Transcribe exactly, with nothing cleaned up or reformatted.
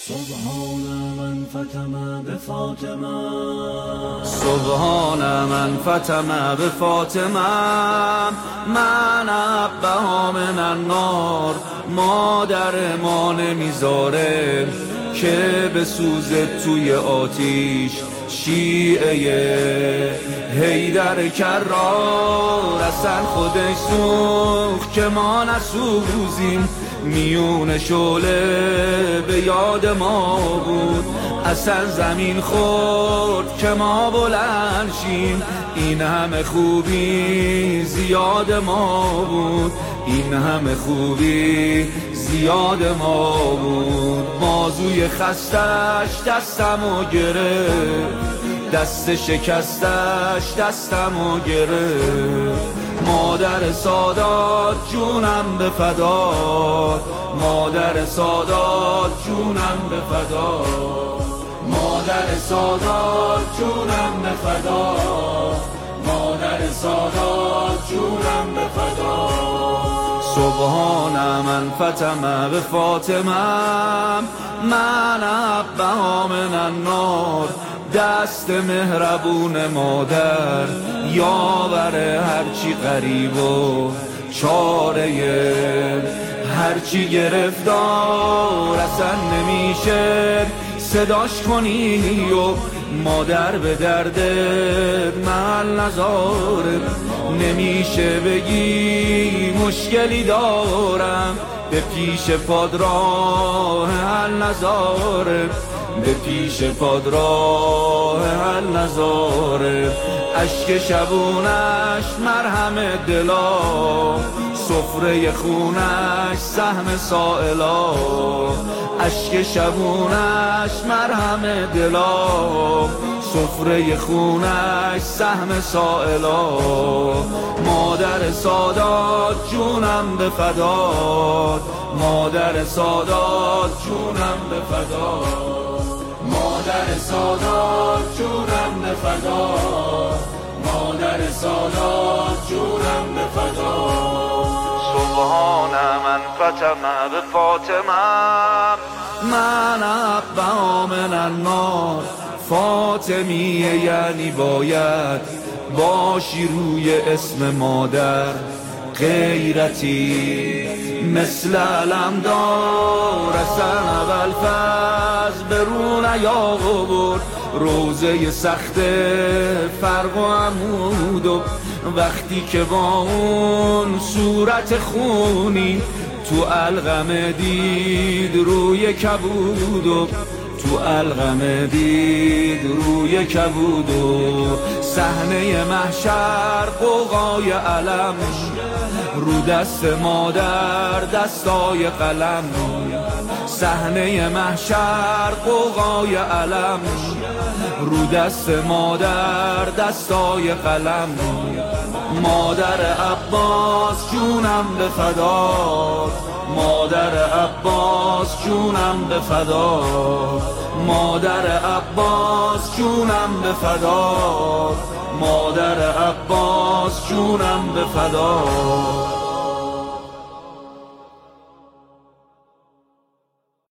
سبحان من فتم بفاطمه سبحان من فتم بفاطمه من ابها من النار. مادر ما نمیذاره که بسوزه توی آتیش شیعه حیدر کرار. اصلا خودش سوخت که ما نسوزیم، میون شعله به یاد ما بود. اصلا زمین خورد که ما بلند شیم، این همه خوبی زیاد ما بود، این همه خوبی زیاد ما بود. بازوی خستش دستمو گرفت، دست شکستش دستمو گرفت. مادر سادات جونم به فدا، مادر سادات جونم به فدا، مادر سادات جونم به فدا، مادر سادات جونم به فدا. سبحان من فتم به فاطمه من ابها من النار. دست مهربون مادر یاور هرچی غریب و چاره هرچی گرفتار. اصلا نمیشه صداش کنی و مادر به دردت محل نذاره. نمیشه بگی مشکلی دارم، به پیش پادراه حل نذاره، به پیش پادراه حل نذاره. اشک شبونش مرهم دلا، سفره خونش سهم سائلا. اشک شبونش مرهم دلا، سفره خونش سهم سائلا. مادر سادات جونم به فدات، مادر سادات جونم به فدات، مادر سادات جونم به فدات، مادر سادات جونم به فدات. سبحان من فتم به فاطمه من ابها من النار. فاطمیه یعنی باید باشی روی اسم مادر غیرتی مثل علمدار. اصلا اول فز به رو نیاورد روزه سخت فرق و عمود، و وقتی که با اون صورت خونی تو القمه دید روی کبود، و تو القمه دید روی کبود. و صحنه محشر قوقای علم، رو دست مادر دستای قلم. صحنه محشر قوقای علم، رو دست مادر دستای قلم. مادر عباس جونم به فدات، مادر عباس جونم به فدات، مادر عباس جونم به فدات، مادر عباس جونم به فدات.